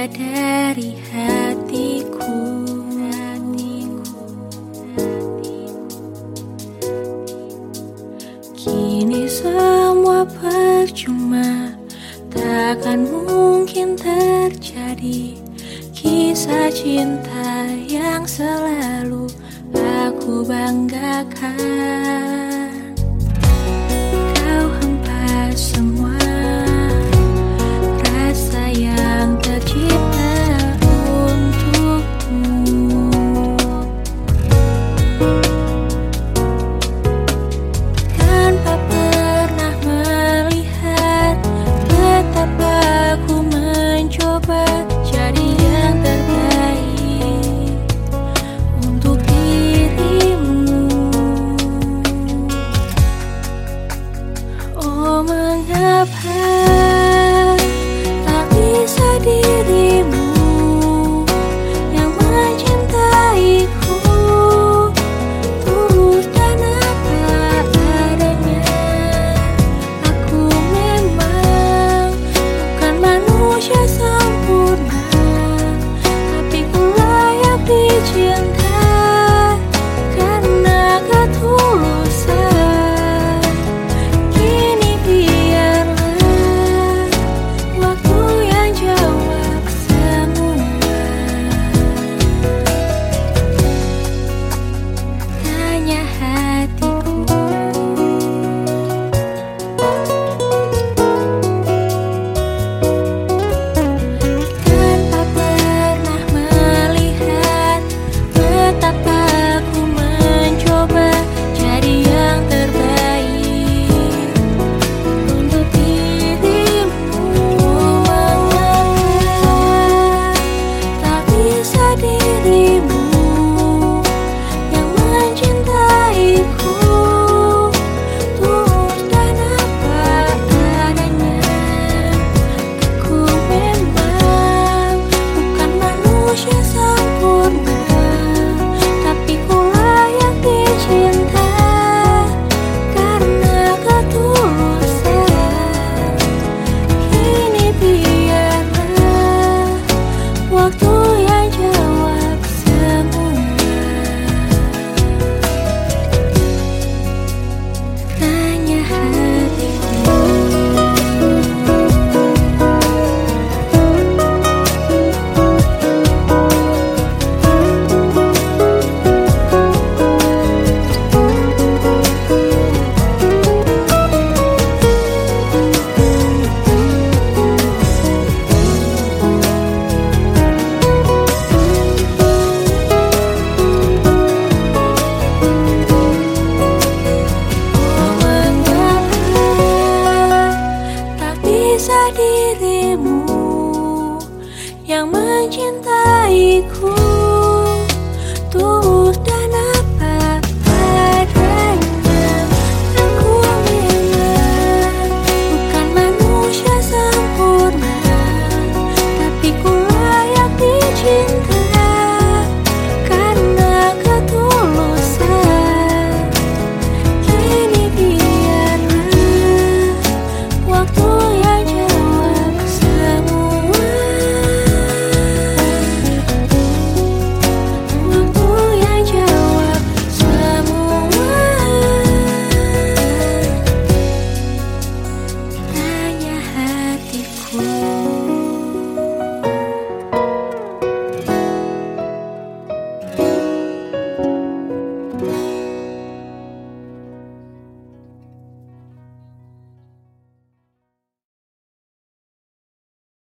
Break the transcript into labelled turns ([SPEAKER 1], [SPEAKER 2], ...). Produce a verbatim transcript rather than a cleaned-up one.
[SPEAKER 1] dari hatiku. Kini semua percuma, takkan mungkin terjadi kisah cinta yang selalu aku banggakan. Kau hempas semua rasa yang tercipta untukmu. Tanpa pernah melihat betapa aku mencoba jadi yang terbaik untuk dirimu. Oh, mengapa tak bisa dirimu yang mencintaiku tulus dan apa adanya. Aku memang bukan manusia sempurna, tapi ku layak dicinta karena ketulusan. Kini biarlah waktu yang jawab semua. Tanya hatiku. Tanpa pernah melihat betapa aku mencoba jadi yang terbaik untuk dirimu. Mengapa tak bisa dirimu yang mencintaiku tulus dan apa adanya. Aku memang bukan manusia sempurna, tapi ku layak dicinta karena ketulusan. Kini biarlah waktu yang jawab semua. Tanya hatiku. Oh, mengapa tak bisa dirimu yang mencintaiku